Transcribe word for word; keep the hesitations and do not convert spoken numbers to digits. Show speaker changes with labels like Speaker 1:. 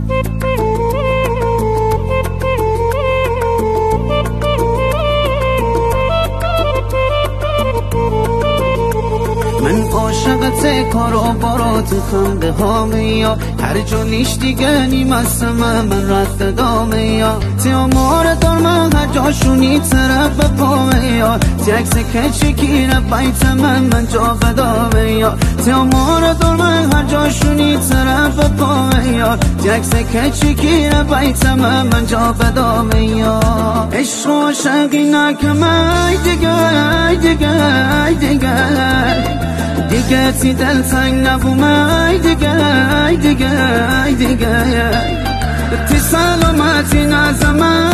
Speaker 1: من عاشقت کارو بارات خنده هامه یا هر جا نیش دیگه نیمست من من رفت دامه یا تی امار دار من هر جاشونی طرف پامه یا تی اکس که چکیره بیت من من جا بدامه یا تی امار دار من هر جاشونی طرف پامه یا تی اکس که چکیره بیت من من جا بدامه یا عشق و عاشقی نکم ای دیگر ای دیگر ای دیگر دیگه تی دل تنگ نبوم ای دیگه ای دیگه ای دیگه تی سلامتی نزم